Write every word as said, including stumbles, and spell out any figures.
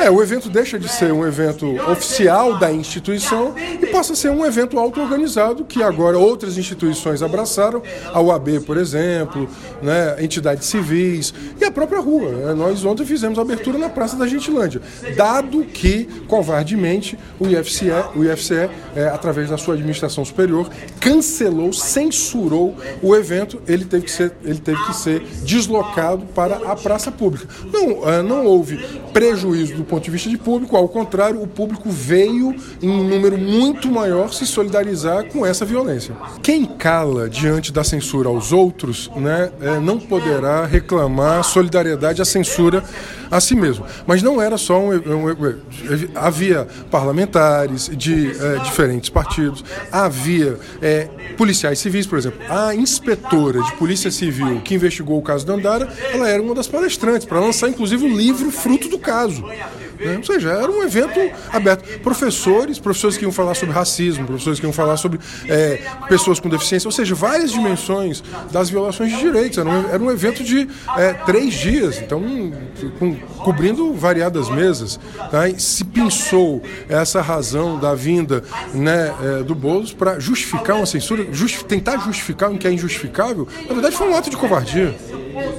É, o evento deixa de ser um evento oficial da instituição e passa a ser um evento auto-organizado que agora outras instituições abraçaram, a U A B, por exemplo, né, entidades civis e a própria rua. Né? Nós ontem fizemos a abertura na Praça da Gentilândia, dado que, covardemente, o I F C E, o I F C E é, através da sua administração superior, cancelou, censurou o evento, ele teve que ser, ele teve que ser deslocado para a praça pública. Não, não houve prejuízo do ponto de vista de público, ao contrário, o público veio em um número muito maior se solidarizar com essa violência. Quem cala diante da censura aos outros, né, não poderá reclamar solidariedade à censura a si mesmo. Mas não era só um... um, um havia parlamentares de é, diferentes partidos, havia é, policiais civis, por exemplo. A inspetora de polícia civil que investigou o caso Dandara, ela era uma das palestrantes, para lançar inclusive o livro fruto do caso. Né? Ou seja, era um evento aberto. Professores, professores que iam falar sobre racismo, professores que iam falar sobre é, pessoas com deficiência, ou seja, várias dimensões das violações de direitos. Era um, era um evento de é, três dias, então com, cobrindo variadas mesas. Tá? E se pensou essa razão da vinda, né, é, do Boulos para justificar uma censura, justi- tentar justificar o que é injustificável, na verdade foi um ato de covardia.